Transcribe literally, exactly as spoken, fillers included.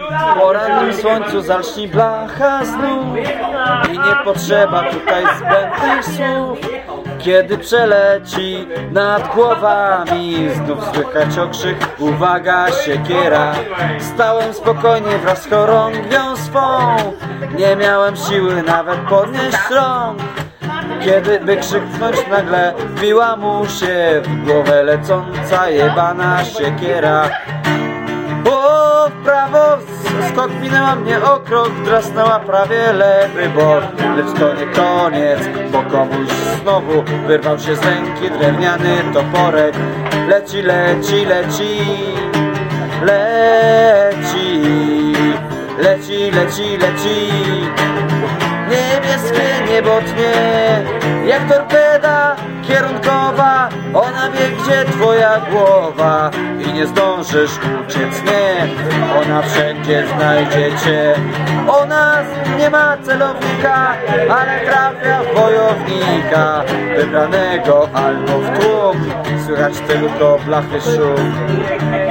W porannym słońcu zalśni blacha znów i nie potrzeba tutaj zbędnych słów. Kiedy przeleci nad głowami, znów słychać okrzyk, uwaga, siekiera. Stałem spokojnie wraz z chorągwią swą, nie miałem siły nawet podnieść rąk. Kiedy by krzyknąć, nagle wbiła mu się w głowę lecąca jebana siekiera. O, w prawo, skok minęła mnie o krok, drasnęła prawie lewy bok. Lecz to nie koniec, bo komuś znowu wyrwał się z ręki drewniany toporek. Leci, leci, leci, leci, leci, leci, leci. Niebieskie niebo tnie, jak torpeda kierunkowa. Ona wie, gdzie twoja głowa i nie zdążysz uciec, nie. Ona wszędzie znajdzie cię. Ona nie ma celownika, ale trafia w wojownika wybranego albo w tłum. Słychać tylko blachy szum.